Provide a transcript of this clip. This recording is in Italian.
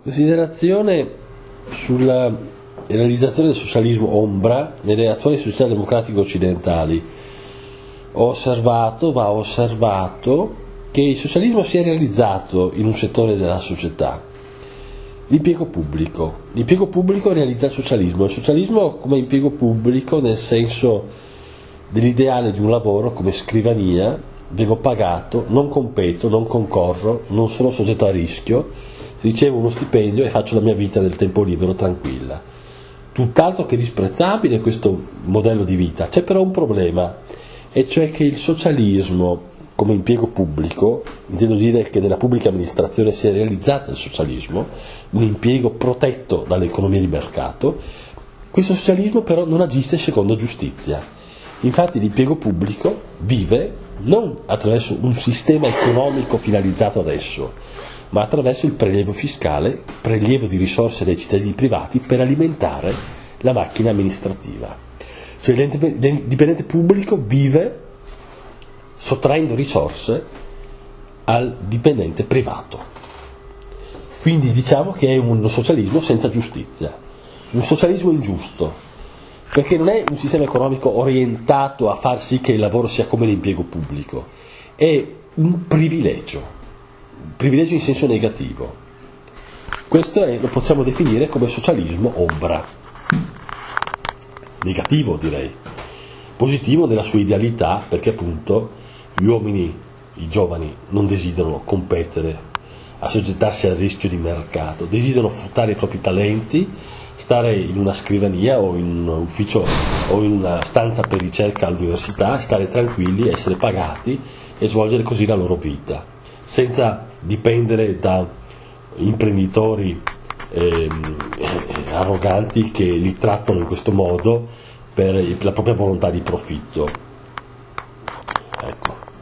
Considerazione sulla realizzazione del socialismo ombra nelle attuali società democratiche occidentali. Va osservato che il socialismo si è realizzato in un settore della società, l'impiego pubblico. L'impiego pubblico realizza il socialismo come impiego pubblico nel senso dell'ideale di un lavoro come scrivania, vengo pagato, non competo, non concorro, non sono soggetto a rischio, ricevo uno stipendio e faccio la mia vita nel tempo libero tranquilla. Tutt'altro che disprezzabile questo modello di vita. C'è però un problema, e cioè che il socialismo come impiego pubblico, intendo dire che nella pubblica amministrazione si è realizzato il socialismo, un impiego protetto dall'economia di mercato. Questo socialismo però non agisce secondo giustizia. Infatti l'impiego pubblico vive non attraverso un sistema economico finalizzato ad esso, ma attraverso il prelievo fiscale, prelievo di risorse dai cittadini privati per alimentare la macchina amministrativa. Cioè l'indipendente pubblico vive sottraendo risorse al dipendente privato. Quindi diciamo che è un socialismo senza giustizia, un socialismo ingiusto, perché non è un sistema economico orientato a far sì che il lavoro sia come l'impiego pubblico, è un privilegio in senso negativo. Questo lo possiamo definire come socialismo ombra, negativo direi, positivo nella sua idealità, perché appunto gli uomini, i giovani, non desiderano competere, assoggettarsi al rischio di mercato, desiderano sfruttare i propri talenti, stare in una scrivania o in un ufficio o in una stanza per ricerca all'università, stare tranquilli, essere pagati e svolgere così la loro vita, senza dipendere da imprenditori arroganti che li trattano in questo modo per la propria volontà di profitto. Ecco.